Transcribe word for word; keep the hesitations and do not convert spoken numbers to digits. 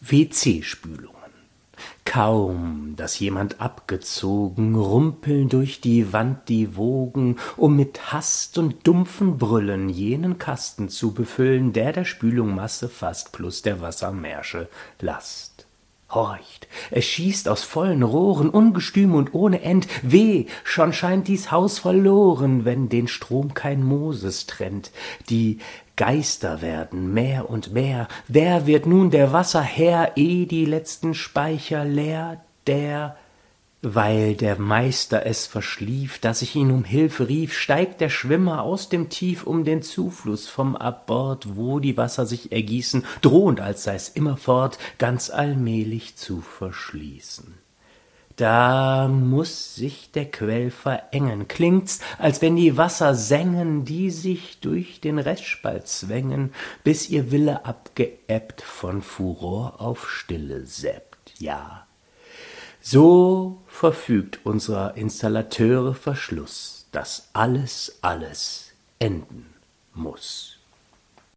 W C-Spülungen. Kaum, dass jemand abgezogen, rumpeln durch die Wand die Wogen, um mit Hast und dumpfen Brüllen jenen Kasten zu befüllen, der der Spülung Masse fasst, plus der Wassermärsche Last. Horcht, es schießt aus vollen Rohren, ungestüm und ohne End. Weh, schon scheint dies Haus verloren, wenn den Strom kein Moses trennt. Die Geister werden mehr und mehr. Wer wird nun der Wasserherr, eh die letzten Speicher leer? Der, weil der Meister es verschlief, dass ich ihn um Hilfe rief, steigt der Schwimmer aus dem Tief, um den Zufluss vom Abbord, wo die Wasser sich ergießen, drohend, als sei's immerfort, ganz allmählich zu verschließen. Da muß sich der Quell verengen, klingt's, als wenn die Wasser sängen, die sich durch den Restspalt zwängen, bis ihr Wille abgeebbt von Furor auf Stille säppt, ja. So verfügt unser Installateure Verschluss, dass alles, alles enden muß.